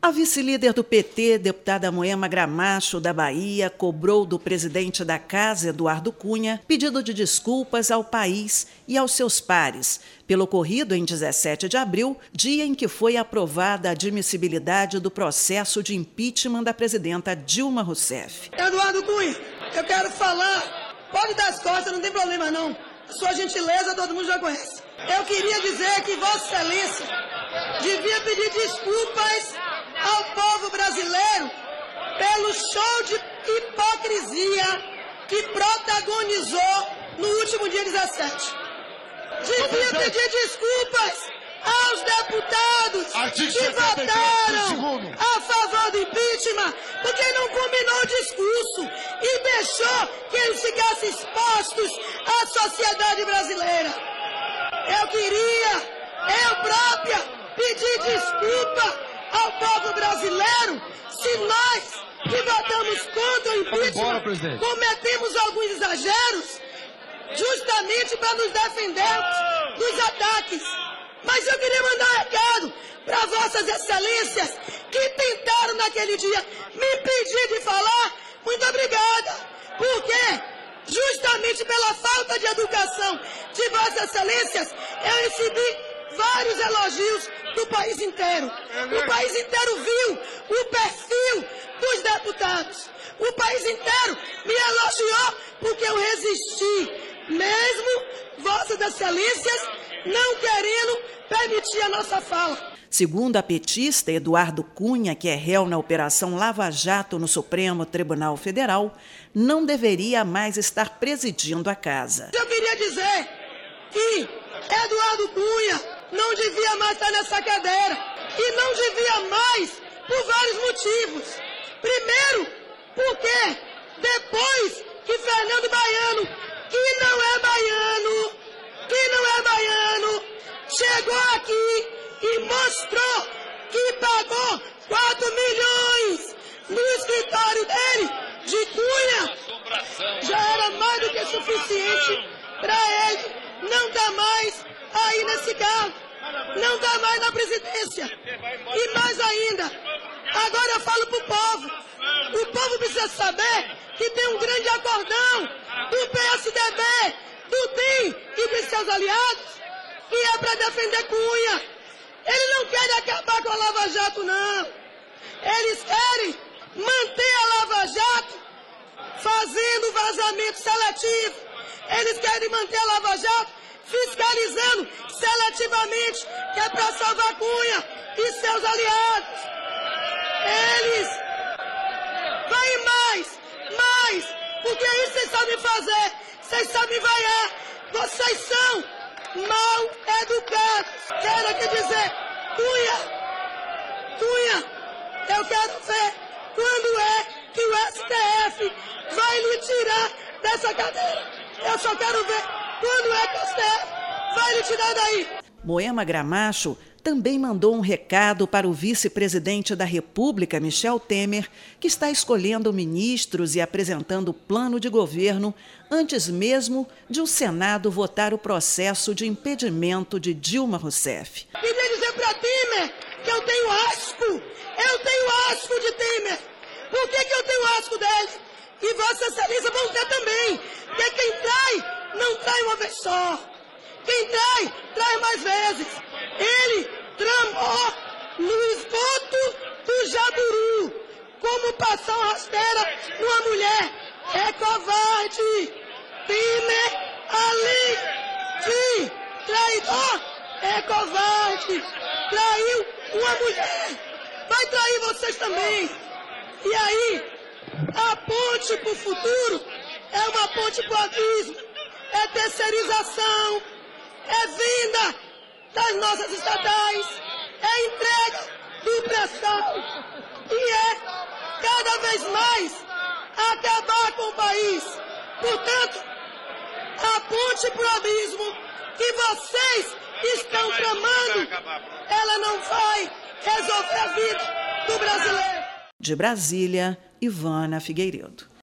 A vice-líder do PT, deputada Moema Gramacho, da Bahia, cobrou do presidente da Casa, Eduardo Cunha, pedido de desculpas ao país e aos seus pares pelo ocorrido em 17 de abril, dia em que foi aprovada a admissibilidade do processo de impeachment da presidenta Dilma Rousseff. Eduardo Cunha, eu quero falar, pode dar as costas, não tem problema não. A sua gentileza todo mundo já conhece. Eu queria dizer que Vossa Excelência devia pedir desculpas ao povo brasileiro pelo show de hipocrisia que protagonizou no último dia 17. Devia pedir desculpas aos deputados que votaram a favor do impeachment, porque não combinou o discurso e deixou que eles ficassem expostos à sociedade brasileira. Eu queria, eu própria, pedir desculpa ao povo brasileiro se nós que votamos contra o impeachment cometemos alguns exageros justamente para nos defendermos dos ataques. Mas eu queria mandar um recado para Vossas Excelências que tentaram naquele dia me impedir de falar. Muito obrigada, porque justamente pela falta de educação de Vossas Excelências eu recebi vários elogios do país inteiro. O país inteiro viu o perfil dos deputados. O país inteiro me elogiou porque eu resisti, mesmo Vossas Excelências não querendo permitir a nossa fala. Segundo a petista Eduardo Cunha, que é réu na Operação Lava Jato no Supremo Tribunal Federal, não deveria mais estar presidindo a casa. Eu queria dizer que Eduardo Cunha não devia mais estar nessa cadeira. E não devia mais por vários motivos. Primeiro, porque depois que Fernando Baiano, que não é baiano, chegou aqui e mostrou que pagou 4 milhões no escritório dele, de Cunha, já era mais do que suficiente para ele não dar mais aí nesse cargo, não dá mais na presidência. E mais ainda, agora eu falo para o povo precisa saber que tem um grande acordão do PSDB, do DEM e dos seus aliados, que é para defender Cunha. Eles não querem acabar com a Lava Jato, não. Eles querem manter a Lava Jato fazendo vazamento seletivo. Eles querem manter a Lava Jato fiscalizando seletivamente, que é para salvar Cunha e seus aliados. Eles vão mais, porque isso vocês sabem fazer, vocês sabem vaiar, vocês são mal educados. Quero aqui dizer, Cunha, eu quero ver quando é que o STF vai lhe tirar dessa cadeira. Eu só quero ver quando é que o STF vai lhe tirar daí. Moema Gramacho também mandou um recado para o vice-presidente da República, Michel Temer, que está escolhendo ministros e apresentando o plano de governo antes mesmo de o Senado votar o processo de impedimento de Dilma Rousseff. Queria dizer para Temer que eu tenho asco de Temer. Por que eu tenho asco dele? E Vossa Excelência vão ter também. Porque quem trai, não trai uma vez só. Quem trai, trai mais vezes. Ele tramou no esgoto do Jaburu, como passar uma rasteira numa mulher. É covarde. Temer, além de traidor, é covarde. Traiu uma mulher. Vai trair vocês também. E aí, a ponte para o futuro é uma ponte para o abismo. É terceirização, é venda das nossas estatais, é entrega do pré-sal e é cada vez mais acabar com o país. Portanto, a ponte para o abismo que vocês estão tramando, ela não vai resolver a vida do brasileiro. De Brasília, Ivana Figueiredo.